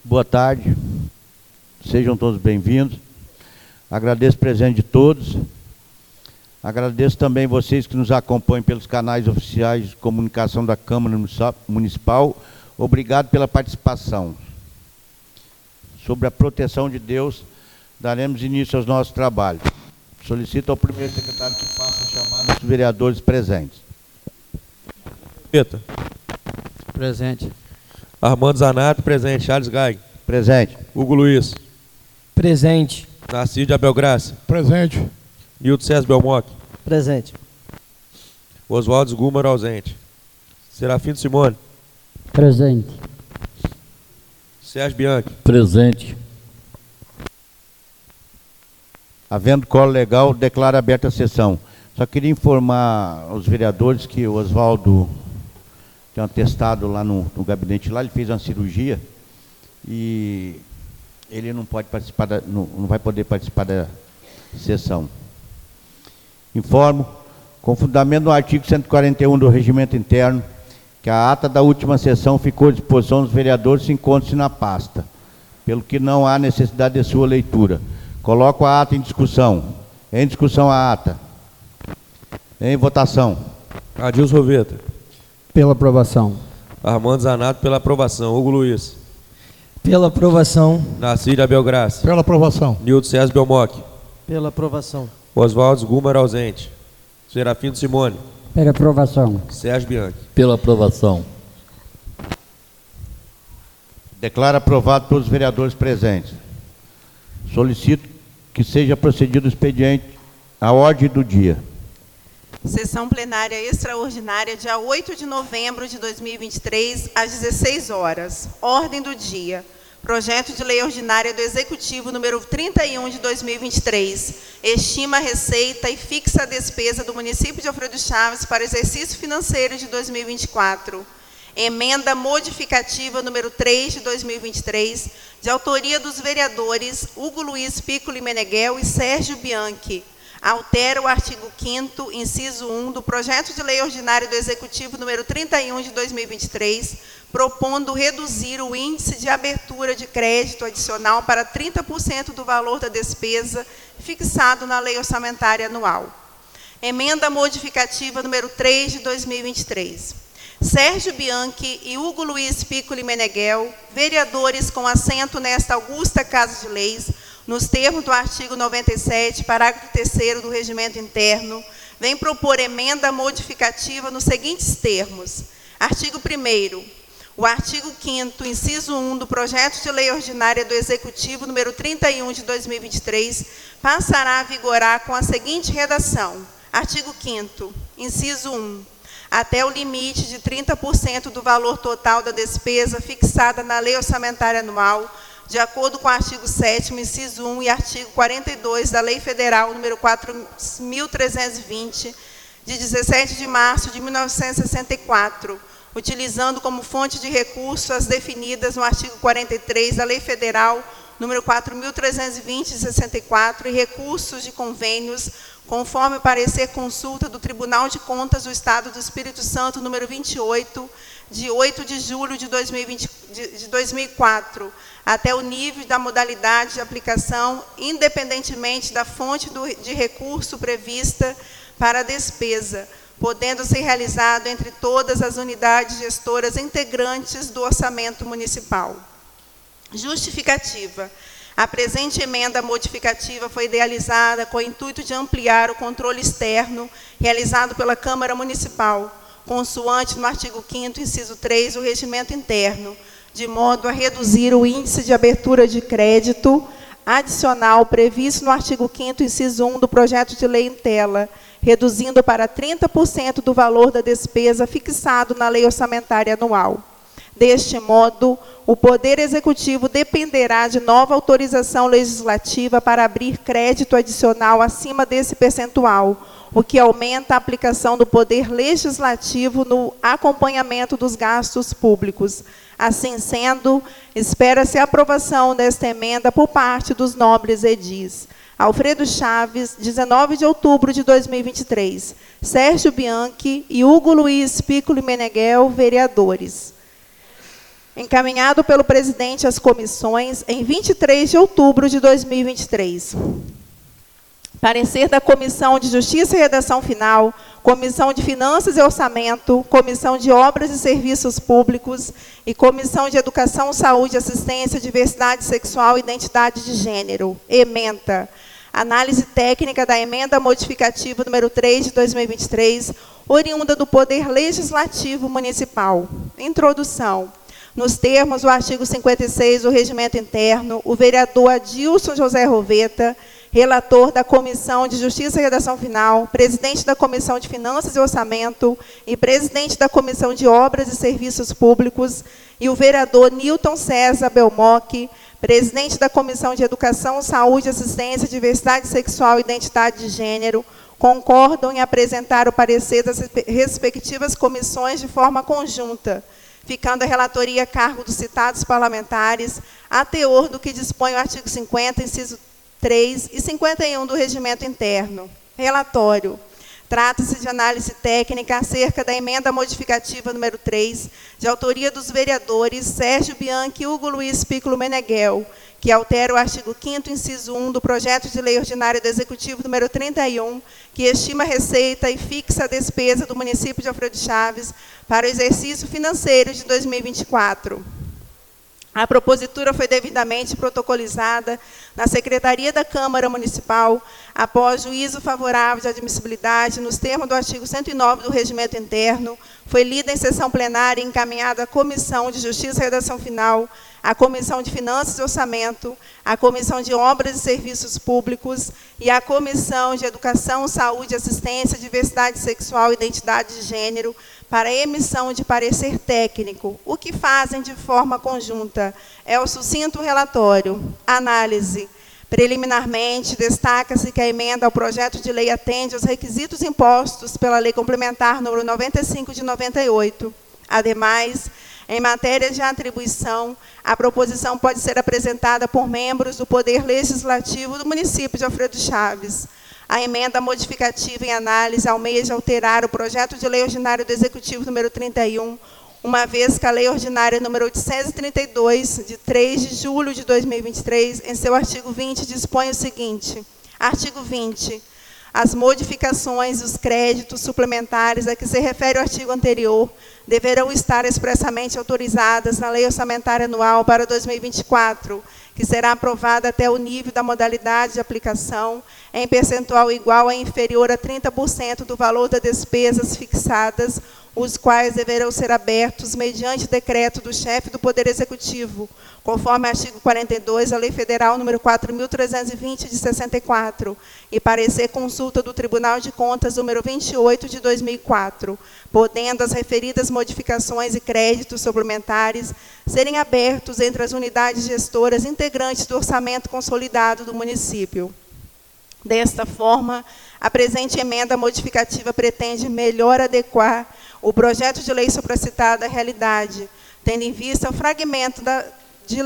Boa tarde, sejam todos bem-vindos. Agradeço o presente de todos. Agradeço também vocês que nos acompanham pelos canais oficiais de comunicação da Câmara Municipal. Obrigado pela participação. Sobre a proteção de Deus, daremos início aos nossos trabalhos. Solicito ao primeiro secretário que faça a chamada dos vereadores presentes. Presente. Armando Zanato, presente. Charles Gaig. Presente. Hugo Luiz. Presente. Narciso de Abel Graça. Presente. Nilton César Belmoc. Presente. Oswaldo Gumar, ausente. Serafino Simone. Presente. Sérgio Bianchi. Presente. Havendo colo legal, declaro aberta a sessão. Só queria informar aos vereadores que o Oswaldo tem um atestado lá no gabinete, lá ele fez uma cirurgia e ele não pode participar não vai poder participar da sessão. Informo, com fundamento no artigo 141 do Regimento Interno, que a ata da última sessão ficou à disposição dos vereadores e encontra-se na pasta, pelo que não há necessidade de sua leitura. Coloco a ata em discussão. Em discussão a ata. Em votação. Adilson Roveta. Pela aprovação. Armando Zanato, pela aprovação. Hugo Luiz. Pela aprovação. Narciso de Abel Graça. Pela aprovação. Nilton César Belmoc. Pela aprovação. Oswaldo Gumar, ausente. Serafino Simone. Pela aprovação. Sérgio Bianchi. Pela aprovação. Declaro aprovado todos os vereadores presentes. Solicito que seja procedido o expediente à ordem do dia. Sessão plenária extraordinária, dia 8 de novembro de 2023, às 16 horas. Ordem do dia. Projeto de Lei Ordinária do Executivo número 31 de 2023. Estima a receita e fixa a despesa do município de Alfredo Chaves para exercício financeiro de 2024. Emenda modificativa número 3 de 2023, de autoria dos vereadores Hugo Luiz Piccoli Meneghel e Sérgio Bianchi. Altera o artigo 5º, inciso 1, do Projeto de Lei Ordinária do Executivo número 31 de 2023, propondo reduzir o índice de abertura de crédito adicional para 30% do valor da despesa fixado na Lei Orçamentária Anual. Emenda modificativa número 3 de 2023. Sérgio Bianchi e Hugo Luiz Piccoli Meneghel, vereadores com assento nesta augusta Casa de Leis, nos termos do artigo 97, parágrafo 3º do Regimento Interno, vem propor emenda modificativa nos seguintes termos. Artigo 1º. O artigo 5º, inciso 1 do Projeto de Lei Ordinária do Executivo número 31 de 2023, passará a vigorar com a seguinte redação. Artigo 5º, inciso 1. Até o limite de 30% do valor total da despesa fixada na Lei Orçamentária Anual, de acordo com o artigo 7º, inciso 1 e artigo 42 da Lei Federal número 4.320, de 17 de março de 1964, utilizando como fonte de recurso as definidas no artigo 43 da Lei Federal número 4.320, de 64, e recursos de convênios, conforme o parecer consulta do Tribunal de Contas do Estado do Espírito Santo, número 28, de 8 de julho de 2004, até o nível da modalidade de aplicação, independentemente da fonte de recurso prevista para a despesa, podendo ser realizado entre todas as unidades gestoras integrantes do orçamento municipal. Justificativa. A presente emenda modificativa foi idealizada com o intuito de ampliar o controle externo realizado pela Câmara Municipal, consoante no artigo 5º, inciso 3, do Regimento Interno, de modo a reduzir o índice de abertura de crédito adicional previsto no artigo 5º, inciso 1 do projeto de lei em tela, reduzindo para 30% do valor da despesa fixado na Lei Orçamentária Anual. Deste modo, o Poder Executivo dependerá de nova autorização legislativa para abrir crédito adicional acima desse percentual, o que aumenta a aplicação do Poder Legislativo no acompanhamento dos gastos públicos. Assim sendo, espera-se a aprovação desta emenda por parte dos nobres edis. Alfredo Chaves, 19 de outubro de 2023. Sérgio Bianchi e Hugo Luiz Piccoli Meneghel, vereadores. encaminhado pelo presidente às comissões em 23 de outubro de 2023. Parecer da Comissão de Justiça e Redação Final, Comissão de Finanças e Orçamento, Comissão de Obras e Serviços Públicos e Comissão de Educação, Saúde, Assistência, Diversidade Sexual e Identidade de Gênero. Ementa. Análise técnica da emenda modificativa número 3 de 2023, oriunda do Poder Legislativo Municipal. Introdução. Nos termos do artigo 56 do Regimento Interno, o vereador Adilson José Roveta, relator da Comissão de Justiça e Redação Final, presidente da Comissão de Finanças e Orçamento e presidente da Comissão de Obras e Serviços Públicos, e o vereador Nilton César Belmoc, presidente da Comissão de Educação, Saúde, Assistência, Diversidade Sexual e Identidade de Gênero, concordam em apresentar o parecer das respectivas comissões de forma conjunta, ficando a relatoria a cargo dos citados parlamentares, a teor do que dispõe o artigo 50, inciso 3 e 51 do Regimento Interno. Relatório. Trata-se de análise técnica acerca da emenda modificativa número 3, de autoria dos vereadores Sérgio Bianchi e Hugo Luiz Piccolo Meneghel, que altera o artigo 5º, inciso 1 do projeto de lei ordinária do Executivo número 31, que estima a receita e fixa a despesa do município de Alfredo Chaves para o exercício financeiro de 2024. A propositura foi devidamente protocolizada na Secretaria da Câmara Municipal, após juízo favorável de admissibilidade, nos termos do artigo 109 do Regimento Interno, foi lida em sessão plenária e encaminhada à Comissão de Justiça e Redação Final, à Comissão de Finanças e Orçamento, à Comissão de Obras e Serviços Públicos e à Comissão de Educação, Saúde, Assistência, Diversidade Sexual e Identidade de Gênero, para emissão de parecer técnico. O que fazem de forma conjunta é o sucinto relatório. Análise. Preliminarmente, destaca-se que a emenda ao projeto de lei atende aos requisitos impostos pela Lei Complementar número 95 de 98. Ademais, em matéria de atribuição, a proposição pode ser apresentada por membros do Poder Legislativo do município de Alfredo Chaves. A emenda modificativa em análise almeja alterar o projeto de lei ordinário do Executivo número 31, uma vez que a lei ordinária número 832, de 3 de julho de 2023, em seu artigo 20, dispõe o seguinte. Artigo 20. As modificações dos créditos suplementares a que se refere o artigo anterior deverão estar expressamente autorizadas na Lei Orçamentária Anual para 2024, que será aprovada até o nível da modalidade de aplicação, em percentual igual a inferior a 30% do valor das despesas fixadas, os quais deverão ser abertos mediante decreto do chefe do Poder Executivo, conforme artigo 42 da Lei Federal número 4.320, de 64, e parecer consulta do Tribunal de Contas número 28, de 2004, podendo as referidas modificações e créditos suplementares serem abertos entre as unidades gestoras integrantes do orçamento consolidado do município. Desta forma, a presente emenda modificativa pretende melhor adequar o projeto de lei supracitada à realidade, tendo em vista o fragmento de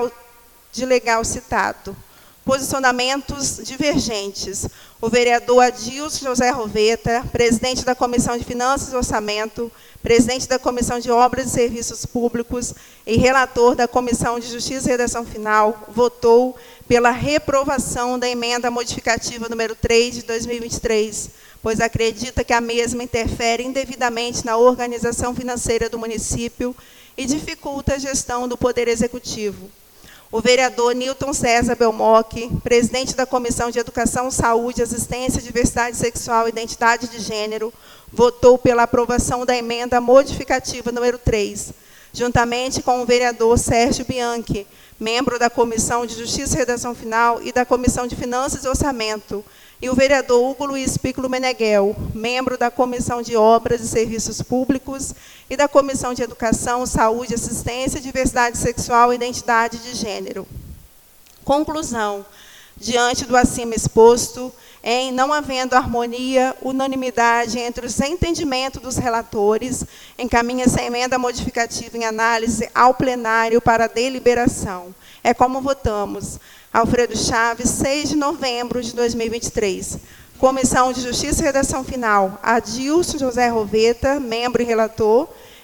legal citado. Posicionamentos divergentes. O vereador Adilson José Roveta, presidente da Comissão de Finanças e Orçamento, presidente da Comissão de Obras e Serviços Públicos e relator da Comissão de Justiça e Redação Final, votou pela reprovação da emenda modificativa número 3 de 2023, pois acredita que a mesma interfere indevidamente na organização financeira do município e dificulta a gestão do Poder Executivo. O vereador Nilton César Belmoc, presidente da Comissão de Educação, Saúde, Assistência, Diversidade Sexual e Identidade de Gênero, votou pela aprovação da emenda modificativa número 3, juntamente com o vereador Sérgio Bianchi, membro da Comissão de Justiça e Redação Final e da Comissão de Finanças e Orçamento, e o vereador Hugo Luiz Piccolo Meneghel, membro da Comissão de Obras e Serviços Públicos e da Comissão de Educação, Saúde, Assistência, Diversidade Sexual e Identidade de Gênero. Conclusão. Diante do acima exposto, em não havendo harmonia, unanimidade entre os entendimentos dos relatores, encaminha-se a emenda modificativa em análise ao plenário para deliberação. É como votamos. Alfredo Chaves, 6 de novembro de 2023. Comissão de Justiça e Redação Final, Adilson José Roveta, membro e relator.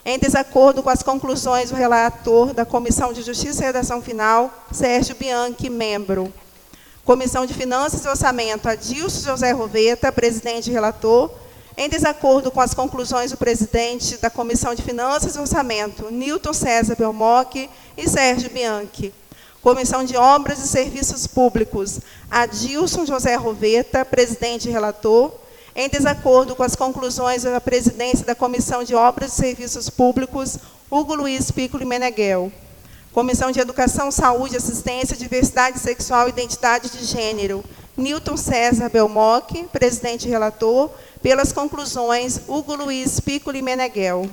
em desacordo com as conclusões do relator da Comissão de Justiça e Redação Final, Sérgio Bianchi, membro. Comissão de Finanças e Orçamento, Adilson José Roveta, presidente e relator, em desacordo com as conclusões do presidente da Comissão de Finanças e Orçamento, Newton César Belmocchi e Sérgio Bianchi. Comissão de Obras e Serviços Públicos, Adilson José Roveta, presidente e relator, em desacordo com as conclusões da presidência da Comissão de Obras e Serviços Públicos, Hugo Luiz Piccoli Meneghel. Comissão de Educação, Saúde, Assistência, Diversidade Sexual e Identidade de Gênero, Newton César Belmocchi, presidente e relator, pelas conclusões, Hugo Luiz Piccoli Meneghel.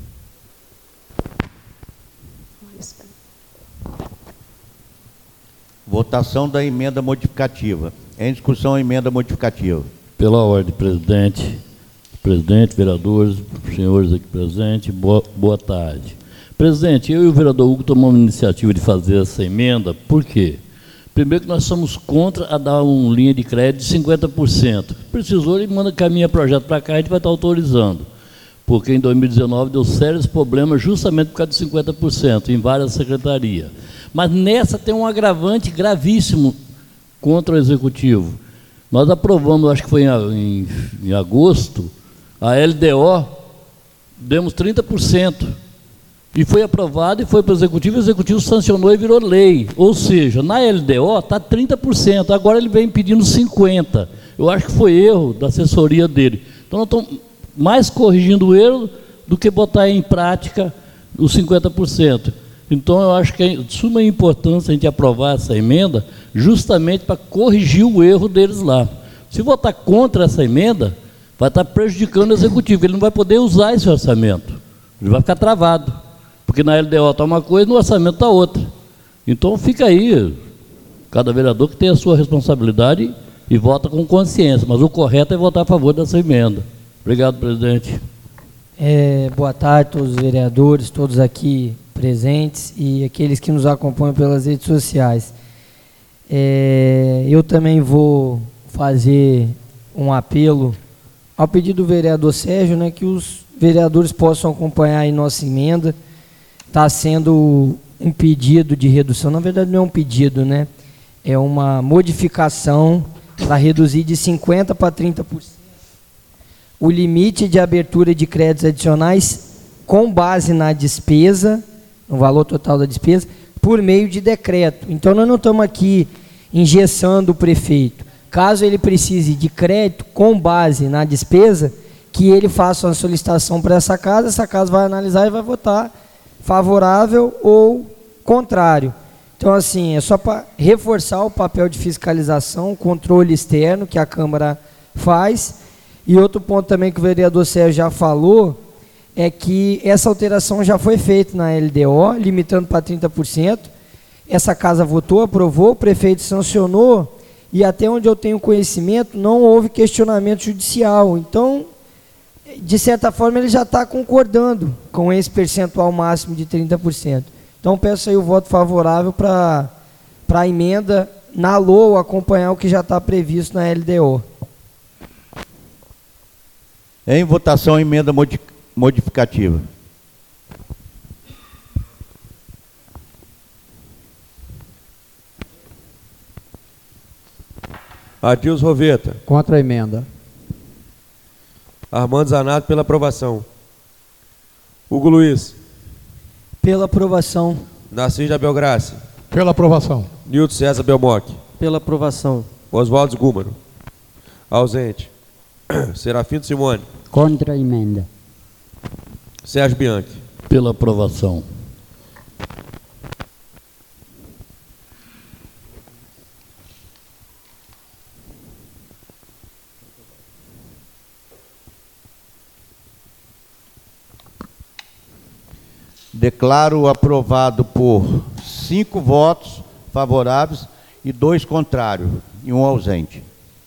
Votação da emenda modificativa. Em discussão, a emenda modificativa. Pela ordem, presidente, vereadores, senhores aqui presentes, boa tarde. Presidente, eu e o vereador Hugo tomamos a iniciativa de fazer essa emenda, por quê? Primeiro que nós somos contra a dar uma linha de crédito de 50%. Precisou, ele manda caminhar projeto para cá, a gente vai estar autorizando. Porque em 2019 deu sérios problemas justamente por causa de 50% em várias secretarias. Mas nessa tem um agravante gravíssimo contra o Executivo. Nós aprovamos, acho que foi em agosto, a LDO, demos 30%. E foi aprovado e foi para o Executivo sancionou e virou lei. Ou seja, na LDO está 30%, agora ele vem pedindo 50%. Eu acho que foi erro da assessoria dele. Então, nós estamos mais corrigindo o erro do que botar em prática os 50%. Então, eu acho que é de suma importância a gente aprovar essa emenda justamente para corrigir o erro deles lá. Se votar contra essa emenda, vai estar prejudicando o Executivo. Ele não vai poder usar esse orçamento. Ele vai ficar travado. Porque na LDO está uma coisa e no orçamento está outra. Então, fica aí, cada vereador que tem a sua responsabilidade e vota com consciência. Mas o correto é votar a favor dessa emenda. Obrigado, presidente. Boa tarde a todos os vereadores, todos aqui presentes e aqueles que nos acompanham pelas redes sociais. Eu também vou fazer um apelo ao pedido do vereador Sérgio, né, que os vereadores possam acompanhar aí nossa emenda. Está sendo um pedido de redução, na verdade não é um pedido, né? É uma modificação para reduzir de 50% para 30% o limite de abertura de créditos adicionais com base na despesa, no valor total da despesa, por meio de decreto. Então, nós não estamos aqui engessando o prefeito. Caso ele precise de crédito com base na despesa, que ele faça uma solicitação para essa casa vai analisar e vai votar favorável ou contrário. Então, assim, é só para reforçar o papel de fiscalização, controle externo que a Câmara faz. E outro ponto também que o vereador Sérgio já falou, é que essa alteração já foi feita na LDO, limitando para 30%. Essa casa votou, aprovou, o prefeito sancionou, e até onde eu tenho conhecimento, não houve questionamento judicial. Então, de certa forma, ele já está concordando com esse percentual máximo de 30%. Então, peço aí o voto favorável para a emenda na LOA acompanhar o que já está previsto na LDO. Em votação, a emenda modificativa. Adilson Roveta. Contra a emenda. Armando Zanato, pela aprovação. Hugo Luiz. Pela aprovação. Narciso de Abel Graça. Pela aprovação. Nilton César Belmocchi. Pela aprovação. Oswaldo Gúmaro. Ausente. Serafino Simone. Contra a emenda. Sérgio Bianchi. Pela aprovação. Declaro aprovado por 5 votos favoráveis e 2 contrários e 1 ausente.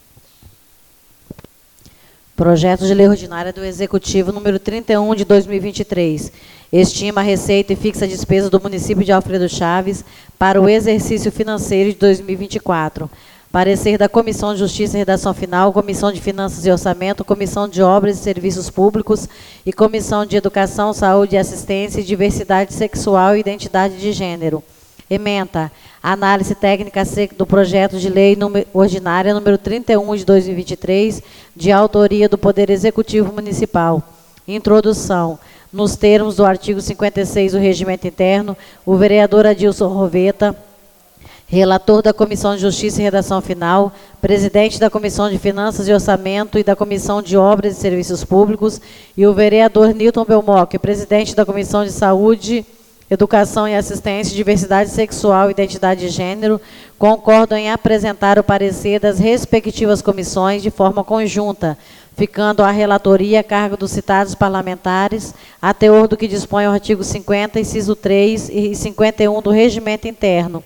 Projeto de Lei Ordinária do Executivo número 31 de 2023. Estima a receita e fixa a despesa do município de Alfredo Chaves para o exercício financeiro de 2024. Parecer da Comissão de Justiça e Redação Final, Comissão de Finanças e Orçamento, Comissão de Obras e Serviços Públicos e Comissão de Educação, Saúde e Assistência, Diversidade Sexual e Identidade de Gênero. Ementa. Análise técnica do projeto de lei ordinária número 31 de 2023, de autoria do Poder Executivo Municipal. Introdução. Nos termos do artigo 56 do Regimento Interno, o vereador Adilson Roveta, relator da Comissão de Justiça e Redação Final, presidente da Comissão de Finanças e Orçamento e da Comissão de Obras e Serviços Públicos, e o vereador Nilton Belmoc, presidente da Comissão de Saúde, Educação e Assistência, Diversidade Sexual e Identidade de Gênero, concordam em apresentar o parecer das respectivas comissões de forma conjunta, ficando a relatoria a cargo dos citados parlamentares, a teor do que dispõe o artigo 50, inciso 3 e 51 do Regimento Interno.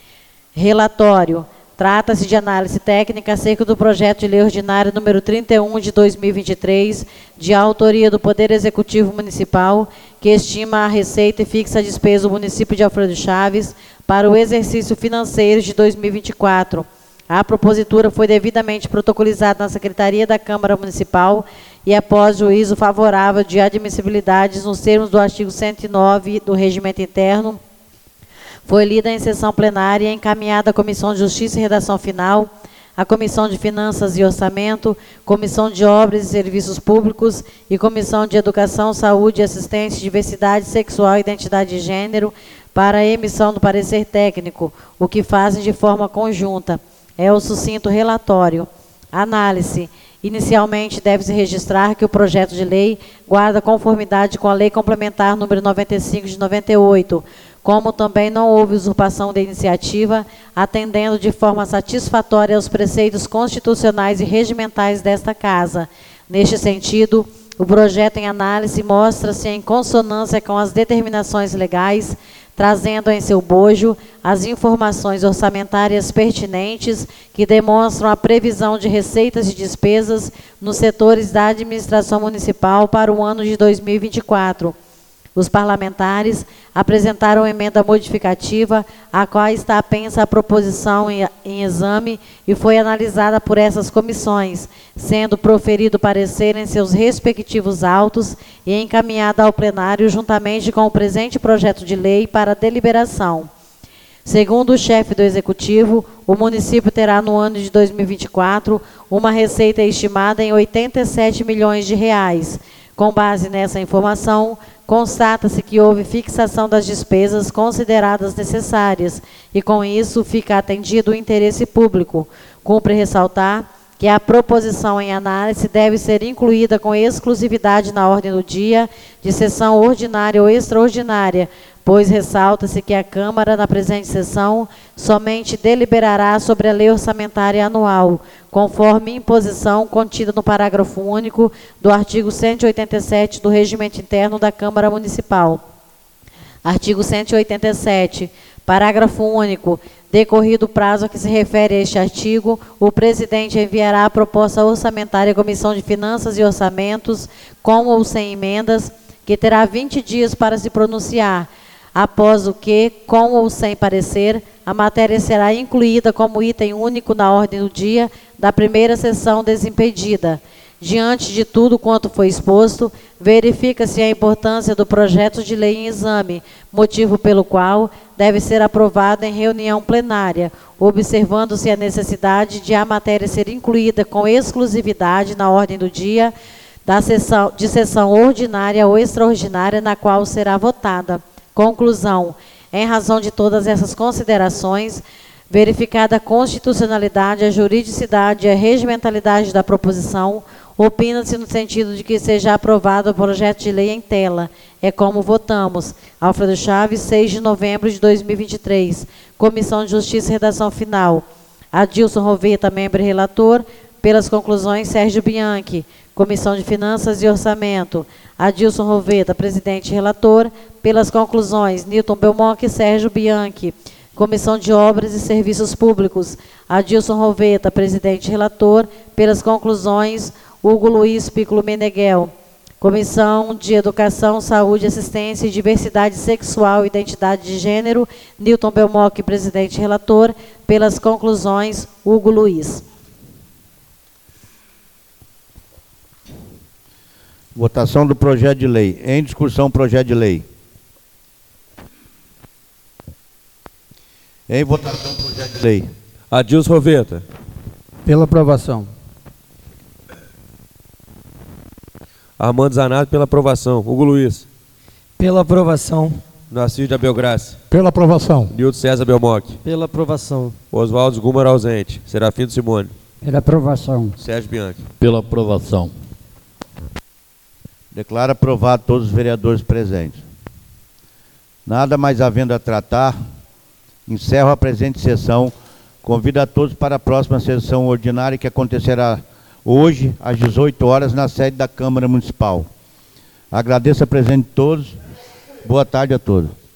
Relatório. Trata-se de análise técnica acerca do projeto de lei ordinária número 31 de 2023, de autoria do Poder Executivo Municipal, que estima a receita e fixa a despesa do município de Alfredo Chaves para o exercício financeiro de 2024. A propositura foi devidamente protocolizada na Secretaria da Câmara Municipal e, após juízo favorável de admissibilidade nos termos do artigo 109 do Regimento Interno, foi lida em sessão plenária e encaminhada à Comissão de Justiça e Redação Final, à Comissão de Finanças e Orçamento, Comissão de Obras e Serviços Públicos e Comissão de Educação, Saúde e Assistência, Diversidade Sexual e Identidade de Gênero, para a emissão do parecer técnico, o que fazem de forma conjunta. É o sucinto relatório. Análise. Inicialmente, deve-se registrar que o projeto de lei guarda conformidade com a Lei Complementar número 95 de 98, como também não houve usurpação da iniciativa, atendendo de forma satisfatória aos preceitos constitucionais e regimentais desta Casa. Neste sentido, o projeto em análise mostra-se em consonância com as determinações legais, trazendo em seu bojo as informações orçamentárias pertinentes que demonstram a previsão de receitas e despesas nos setores da administração municipal para o ano de 2024. Os parlamentares apresentaram emenda modificativa, a qual está apensa a proposição em exame e foi analisada por essas comissões, sendo proferido parecer em seus respectivos autos e encaminhada ao plenário juntamente com o presente projeto de lei para deliberação. Segundo o chefe do Executivo, o município terá no ano de 2024 uma receita estimada em R$ 87 milhões de reais. Com base nessa informação, constata-se que houve fixação das despesas consideradas necessárias e, com isso, fica atendido o interesse público. Cumpre ressaltar que a proposição em análise deve ser incluída com exclusividade na ordem do dia de sessão ordinária ou extraordinária, pois ressalta-se que a Câmara, na presente sessão, somente deliberará sobre a lei orçamentária anual, conforme imposição contida no parágrafo único do artigo 187 do Regimento Interno da Câmara Municipal. Artigo 187, parágrafo único. Decorrido o prazo a que se refere a este artigo, o presidente enviará a proposta orçamentária à Comissão de Finanças e Orçamentos, com ou sem emendas, que terá 20 dias para se pronunciar, após o que, com ou sem parecer, a matéria será incluída como item único na ordem do dia da primeira sessão desimpedida. Diante de tudo quanto foi exposto, verifica-se a importância do projeto de lei em exame, motivo pelo qual deve ser aprovado em reunião plenária, observando-se a necessidade de a matéria ser incluída com exclusividade na ordem do dia de sessão ordinária ou extraordinária na qual será votada. Conclusão. Em razão de todas essas considerações, verificada a constitucionalidade, a juridicidade e a regimentalidade da proposição, opina-se no sentido de que seja aprovado o projeto de lei em tela. É como votamos. Alfredo Chaves, 6 de novembro de 2023. Comissão de Justiça e Redação Final. Adilson Roveta, membro e relator. Pelas conclusões, Sérgio Bianchi. Comissão de Finanças e Orçamento. Adilson Roveta, presidente e relator. Pelas conclusões, Nilton Belmoc e Sérgio Bianchi. Comissão de Obras e Serviços Públicos. Adilson Roveta, presidente e relator. Pelas conclusões, Hugo Luiz Piccolo Meneghel. Comissão de Educação, Saúde, Assistência e Diversidade Sexual e Identidade de Gênero, Newton Belmoc, presidente e relator. Pelas conclusões, Hugo Luiz. Votação do projeto de lei. Em discussão, projeto de lei. Em votação, projeto de lei. Adilson Roveta. Pela aprovação. Armando Zanatti, pela aprovação. Hugo Luiz. Pela aprovação. Narciso de Abel Graça. Pela aprovação. Nilton César Belmoc. Pela aprovação. Oswaldo Gumar ausente. Serafino Simone. Pela aprovação. Sérgio Bianchi. Pela aprovação. Declaro aprovado todos os vereadores presentes. Nada mais havendo a tratar, encerro a presente sessão. Convido a todos para a próxima sessão ordinária que acontecerá hoje, às 18 horas, na sede da Câmara Municipal. Agradeço a presença de todos. Boa tarde a todos.